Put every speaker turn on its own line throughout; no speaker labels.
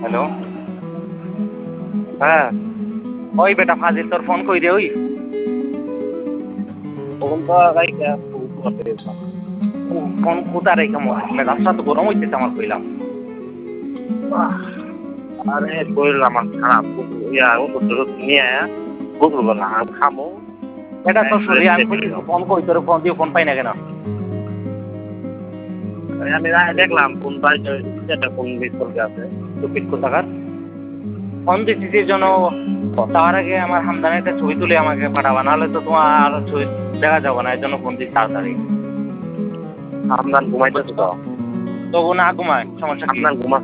Hello. হ্যাঁ, ওই বেটা ফাজিল তোর ফোন কই রে ওই?
তখন তো রাইখা করতে গেছিলাম।
ফোন কোথা রেখে মেজাজটা তো গরম হইতেছে আমার কইলাম।
আরে শরীর আমার খারাপ ইয়া ওষুধ টষুধ নিয়ে আয়া গোসল করলাম খামো
এটা তোর শরীর আমি বলি ফোন কই তোর ফোন দিয়ে ফোন পাই না কেন?
আমি দেখলাম কোন বাড়িতে একটা কোন মিস কল আছে
টুপিট কোথাকার ফোন দিচ্ছিস এর জন্য তার আগে আমার হামদানের একটা ছবি তুলে আমাকে পাঠাবা, নাহলে তো তোমার আর ছবি দেখা যাবে না, এর জন্য ফোন দিচ্ছি তাড়াতাড়ি।
আপনার ঘুমাইতেছে তো
তবু না ঘুমায় সমস্যা কি?
আপনার ঘুমা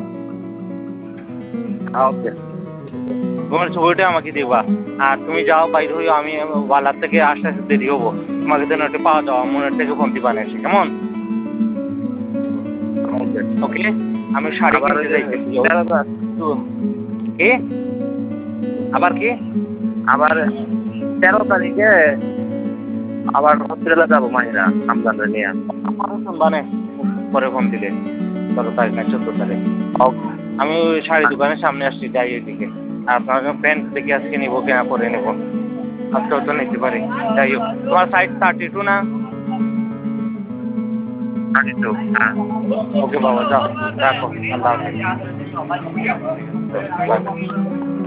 ওকে
তোমার ছবিটা আমাকে দিবা। আর তুমি যাও বাইরে হইও, আমি বালার থেকে আস্তে আস্তে দেরি হবো, তোমাকে তো নেটে পাওয়া যাওয়া মনের থেকে ফোন দিবা না এসে, কেমন?
ওকে
ওকে, আমি শাড়ি
আবার
কিনতে যাইতেছি। কি আবার কি?
আবার 13 তারিখে আবার হসপিটালে যাবো মাহিরা আমদানরে নিয়ে
মানে পরে ফোন দিলে 13 তারিখ না 14 তারিখ। আমি ওই শাড়ি দোকানের সামনে আসছি, যাই এদিকে। আর আপনার প্যান্ট দেখে আজকে নিবো কিনা পরে নেবো, আজকেও তো নিতে পারি। যাই হোক, তোমার সাইজ 32 না?
হ্যাঁ
ওকে বাবা, যাও রাখো, আল্লাহ হাফেজ।